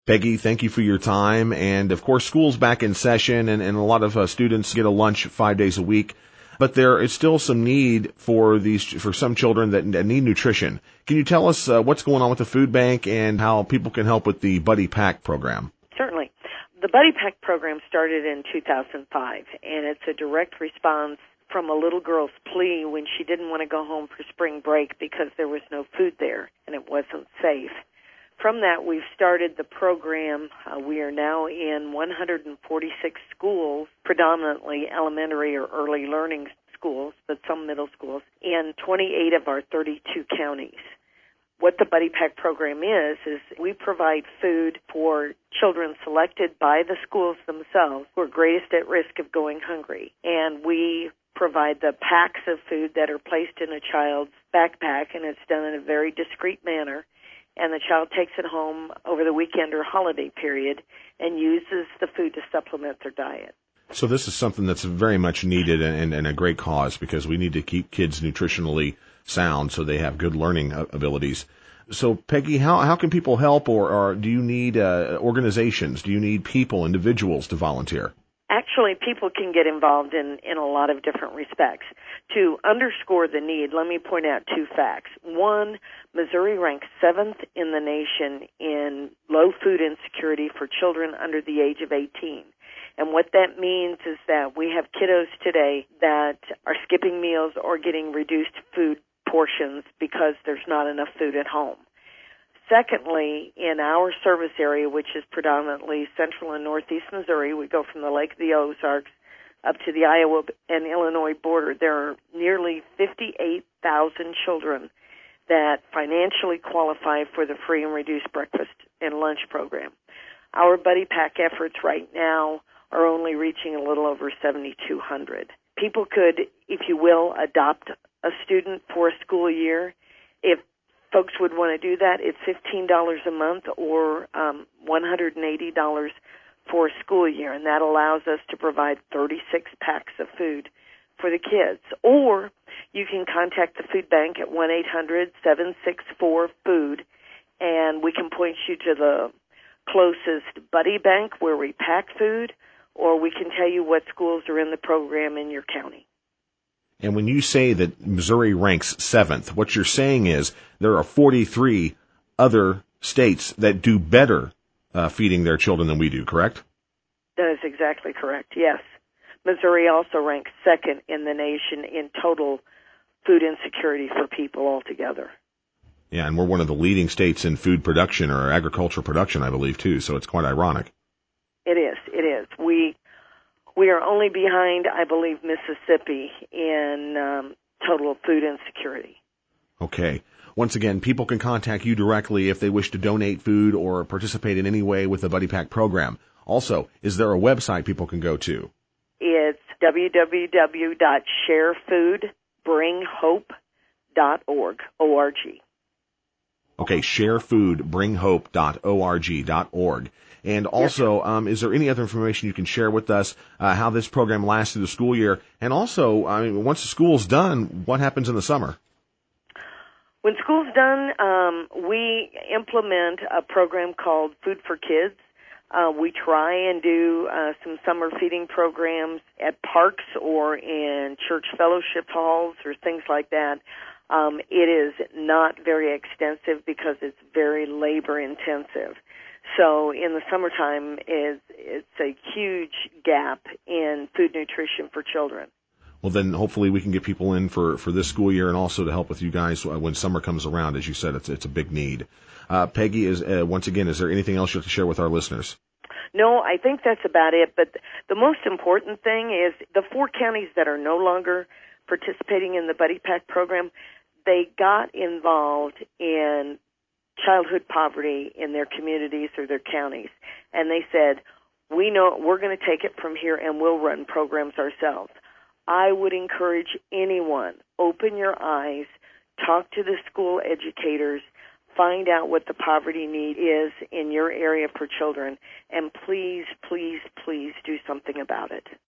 Peggy, thank you for your time. And of course, school's back in session, and a lot of students get a lunch 5 days a week. But there is still some need for some children that need nutrition. Can you tell us what's going on with the food bank and how people can help with the Buddy Pack program? Certainly. The Buddy Pack program started in 2005, and it's a direct response from a little girl's plea when she didn't want to go home for spring break because there was no food there and it wasn't safe. From that, we've started the program. We are now in 146 schools, predominantly elementary or early learning schools, but some middle schools, in 28 of our 32 counties. What the Buddy Pack program is we provide food for children selected by the schools themselves who are greatest at risk of going hungry. And we provide the packs of food that are placed in a child's backpack, and it's done in a very discreet manner. And the child takes it home over the weekend or holiday period and uses the food to supplement their diet. So this is something that's very much needed and a great cause, because we need to keep kids nutritionally sound so they have good learning abilities. So, Peggy, how can people help, or do you need organizations? Do you need individuals to volunteer? Actually, people can get involved in a lot of different respects. To underscore the need, let me point out two facts. One, Missouri ranks 7th in the nation in low food insecurity for children under the age of 18. And what that means is that we have kiddos today that are skipping meals or getting reduced food portions because there's not enough food at home. Secondly, in our service area, which is predominantly central and northeast Missouri, we go from the Lake of the Ozarks up to the Iowa and Illinois border, there are nearly 58,000 children that financially qualify for the free and reduced breakfast and lunch program. Our Buddy Pack efforts right now are only reaching a little over 7,200. People could, if you will, adopt a student for a school year. If folks would want to do that, it's $15 a month or $180 for a school year, and that allows us to provide 36 packs of food for the kids. Or you can contact the food bank at 1-800-764-FOOD, and we can point you to the closest Buddy Bank where we pack food, or we can tell you what schools are in the program in your county. And when you say that Missouri ranks 7th, what you're saying is there are 43 other states that do better feeding their children than we do, correct? That is exactly correct, yes. Missouri also ranks 2nd in the nation in total food insecurity for people altogether. Yeah, and we're one of the leading states in food production or agricultural production, I believe, too, so it's quite ironic. It is. We are only behind, I believe, Mississippi in total food insecurity. Okay. Once again, people can contact you directly if they wish to donate food or participate in any way with the Buddy Pack program. Also, is there a website people can go to? It's www.sharefoodbringhope.org. Okay, sharefoodbringhope.org. And also, is there any other information you can share with us, how this program lasts through the school year? And also, once the school's done, what happens in the summer? When school's done, we implement a program called Food for Kids. We try and do some summer feeding programs at parks or in church fellowship halls or things like that. It is not very extensive because it's very labor intensive. So in the summertime, it's a huge gap in food nutrition for children. Well, then hopefully we can get people in for this school year and also to help with you guys when summer comes around. As you said, it's a big need. Peggy, once again, is there anything else you have to share with our listeners? No, I think that's about it. But the most important thing is the 4 counties that are no longer participating in the Buddy Pack program, they got involved in childhood poverty in their communities or their counties. And they said, we know we're going to take it from here and we'll run programs ourselves. I would encourage anyone, open your eyes, talk to the school educators, find out what the poverty need is in your area for children, and please, please, please do something about it.